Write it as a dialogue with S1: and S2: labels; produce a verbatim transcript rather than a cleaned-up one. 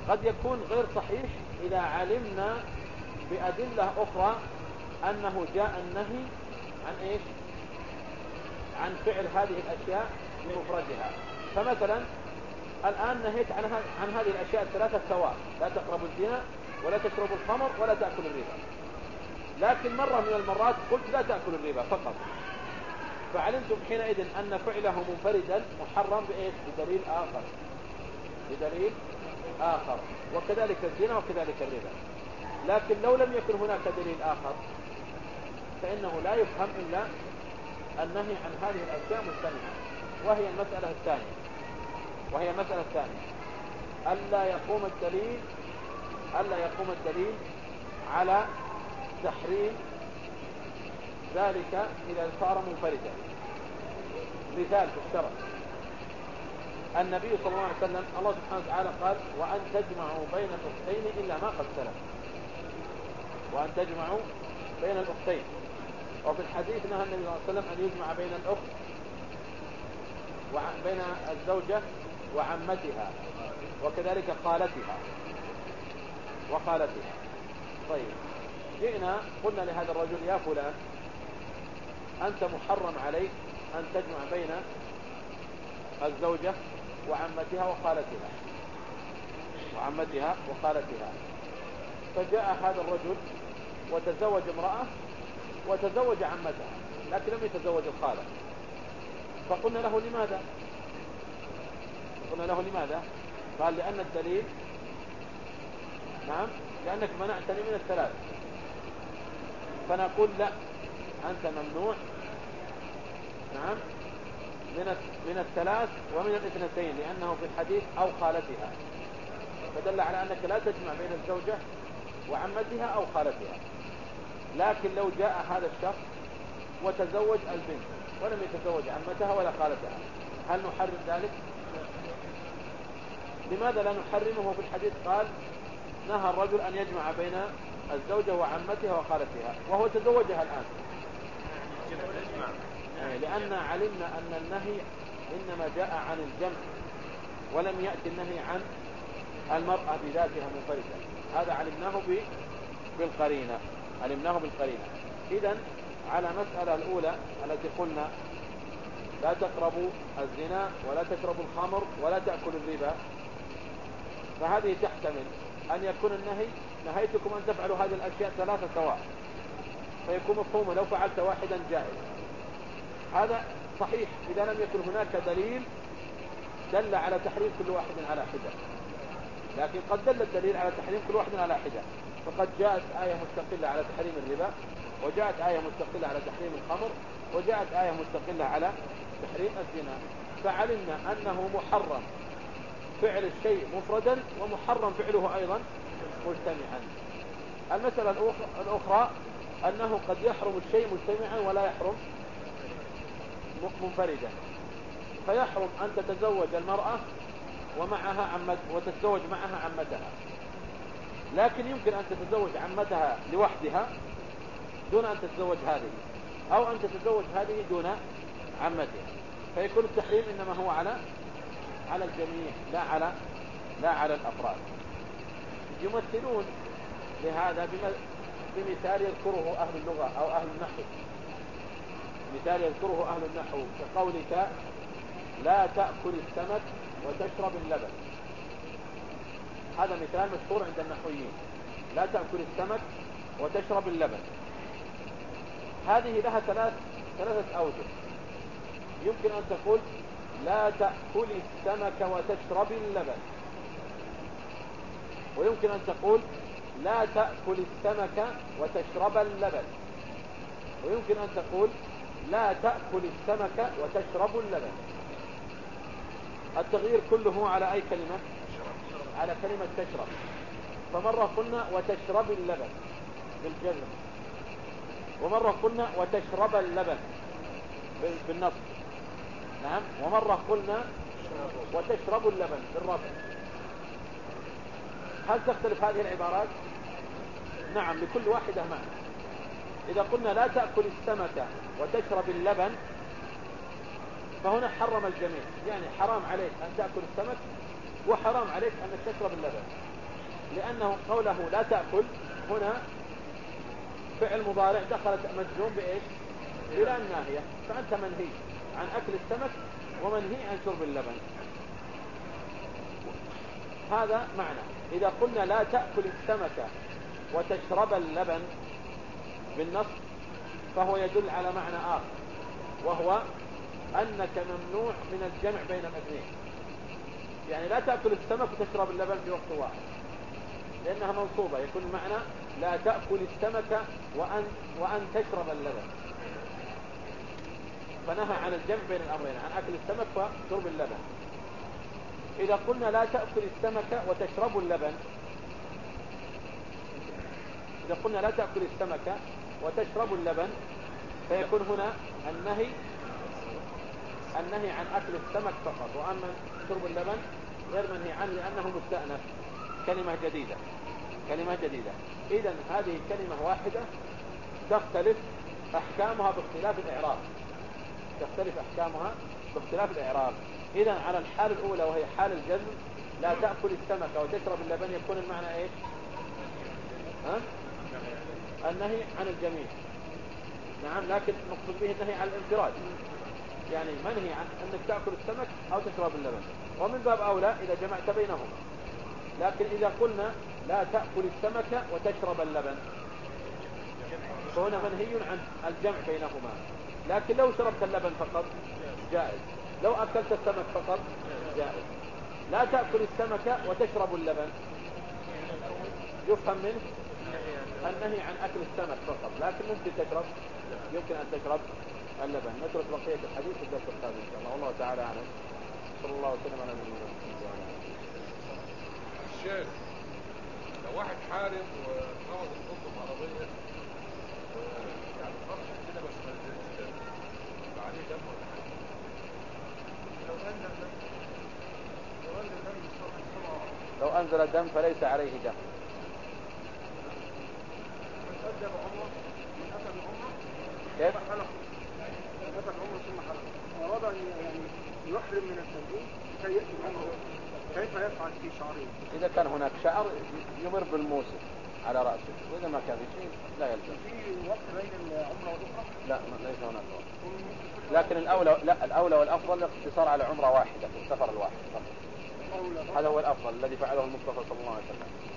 S1: قد يكون غير صحيح إذا علمنا بأدلة أخرى أنه جاء النهي عن إيش؟ عن فعل هذه الأشياء بمفردها. فمثلا الآن نهيت عن, عن هذه الأشياء الثلاثة سواء، لا تقربوا الزنا ولا تشربوا الخمر ولا تأكلوا الربا، لكن مرة من المرات قلت لا تأكلوا الربا فقط، فعلمتم حينئذ أن فعله منفردا محرم بإيش؟ بدليل آخر، بدليل آخر. وكذلك الزنا وكذلك الربا. لكن لو لم يكن هناك دليل آخر فإنه لا يفهم إلا النهي عن هذه الأشياء مجتمعة. وهي المسألة الثانية وهي المسألة الثانية ألا يقوم الدليل ألا يقوم الدليل على تحريم ذلك إذا صار منفردا. مثال في الشرع النبي صلى الله عليه وسلم الله سبحانه وتعالى قال وأن تجمعوا بين الأختين إلا ما قد سلف، وأن تجمعوا بين الأختين. وفي الحديث نهى النبي صلى الله عليه وسلم أن يجمع بين الأخت وبين الزوجة وعمتها وكذلك خالتها وخالتها. طيب جئنا قلنا لهذا الرجل يا فلان أنت محرم عليك أن تجمع بين الزوجة وعمتها وخالتها وعمتها وخالتها. فجاء هذا الرجل وتزوج امرأة وتزوج عمتها لكن لم يتزوج الخالة. فقلنا له لماذا؟ قلنا له لماذا؟ قال لأن الدليل نعم لأنك منعتني من الثلاث. فنقول لا، أنت ممنوع نعم من من الثلاث ومن الاثنتين، لأنه في الحديث أو خالتها، فدل على أنك لا تجمع بين الزوجة وعمتها أو خالتها. لكن لو جاء هذا الشخص وتزوج البنت ولم يتزوج عمتها ولا خالتها هل نحرم ذلك؟ لماذا لا نحرمه؟ في الحديث قال نهى الرجل أن يجمع بين الزوجة وعمتها وخالتها وهو تزوجها الآن. لأن علمنا أن النهي إنما جاء عن الجمع ولم يأتي النهي عن المرأة بذاتها منفردة. هذا علمناه بالقرينة علمناه بالقرينة. إذن على مسألة الأولى التي قلنا لا تقربوا الزنا ولا تشربوا الخمر ولا تأكلوا الربا، فهذه تحتمل أن يكون النهي نهيتكم أن تفعلوا هذه الأشياء ثلاثة سواء، فيكون مفهوم لو فعلت واحدا جائز. هذا صحيح إذا لم يكن هناك دليل دل على تحريم كل واحد على حدة، لكن قد دل الدليل على تحريم كل واحد على حدة. فقد جاءت آية مستقلة على تحريم الربا، وجاءت آية مستقلة على تحريم الخمر، وجاءت آية مستقلة على تحريم الزنا. فعلمنا أنه محرم فعل الشيء مفردا ومحرم فعله أيضا مجتمعا. المسألة الأخرى أنه قد يحرم الشيء مجتمعا ولا يحرم منفردا. فيحرم أن تتزوج المرأة ومعها عمت وتتزوج معها عمتها، لكن يمكن أن تتزوج عمتها لوحدها دون أن تتزوج هذه، أو أن تتزوج هذه دون عمتها. فيكون التحريم إنما هو على على الجميع لا على لا على الأفراد. يمثلون لهذا بمثال يذكره أهل اللغة أو أهل النحو. مثال يذكره أهل النحو كقولك لا تأكل السمك وتشرب اللبن. هذا مثال مشهور عند النحويين، لا تأكل السمك وتشرب اللبن. هذه لها ثلاث ثلاثة أوجه. يمكن أن تقول لا تأكل السمك وتشرب اللبن، ويمكن أن تقول لا تأكل السمك وتشرب اللبن، ويمكن أن تقول لا تأكل السمك وتشرب اللبن. التغيير كله على أي كلمة؟ على كلمة تشرب. فمرة قلنا وتشرب اللبن بالجزم، ومرة قلنا وتشرب اللبن بالنصب، نعم، ومرة قلنا وتشرب اللبن بالرفع. هل تختلف هذه العبارات؟ نعم، لكل واحدة معنى. إذا قلنا لا تأكل السمك وتشرب اللبن فهنا حرم الجميع، يعني حرام عليك أن تأكل السمك وحرام عليك أن تشرب اللبن. لأنه قوله لا تأكل هنا فعل مضارع دخلت مجزوم بإيش؟ بلا الناهية، فأنت منهي عن أكل السمك ومنهي عن شرب اللبن. هذا معنى. إذا قلنا لا تأكل السمك وتشرب اللبن بالنص فهو يدل على معنى آخر، وهو أنك ممنوع من الجمع بين الاثنين. يعني لا تأكل السمك وتشرب اللبن في وقت واحد، لأنها منصوبة، يكون المعنى لا تأكل السمك وأن, وأن تشرب اللبن، فنهى عن الجمع بين الأمرين، عن أكل السمك وشرب اللبن. إذا قلنا لا تأكل السمك وتشرب اللبن، إذا قلنا لا تأكل السمك وتشرب اللبن فيكون هنا النهي النهي عن أكل السمك فقط، وأما شرب اللبن غير منهي عنه لأنه مستأنف، كلمة جديدة كلمة جديدة. إذن هذه كلمة واحدة تختلف أحكامها باختلاف الإعراب تختلف أحكامها باختلاف الإعراب. إذن على الحال الأولى وهي حال الجزم لا تأكل السمك وتشرب اللبن يكون المعنى إيش؟ ها؟ النهي عن الجميع. نعم، لكن نقصد به النهي عن الانفراد، يعني منهي عن أنك تأكل السمك أو تشرب اللبن، ومن باب أولى إذا جمعت بينهما. لكن إذا قلنا لا تأكل السمك وتشرب اللبن فهنا منهي عن الجمع بينهما، لكن لو شربت اللبن فقط جائز، لو أكلت السمك فقط جائز. لا تأكل السمك وتشرب اللبن يفهم منه النهي عن أكل السمك فقط، لكن ممكن تشرب يمكن أن تشرب اللبن. نترك بقية الحديث في الدرس القادم إن شاء الله، والله تعالى أعلم. صلى الله وسلم على نبينا محمد.
S2: الشيخ لو واحد حارب وقوض الخطة عربية يعني فرش كده بس ما نزلش دم، يبقى عليه دم ولا حاجة؟ لو أنزل دم لو أنزل دم الصبح
S1: لو أنزل الدم فليس عليه دم.
S2: من أدى بعمره من أتى بعمره
S1: كيف؟
S2: حلق من أتى بعمره ثم حلق أراد أن يعني يحرم من التنزيل كي يأتي بعمره، كيف يفعل في شعره؟
S1: إذا كان هناك شعر يمر بالموسم على رأسه، وإذا ما كان في شيء لا يلزم.
S2: في وقت بين العمرة والأخرى؟
S1: لا، ليس هناك وقت، لكن الأولى لا الأولى والأفضل الاقتصار على عمرة واحدة في السفر الواحد فقط. هذا هو الأفضل الذي فعله المصطفى صلى الله عليه وسلم.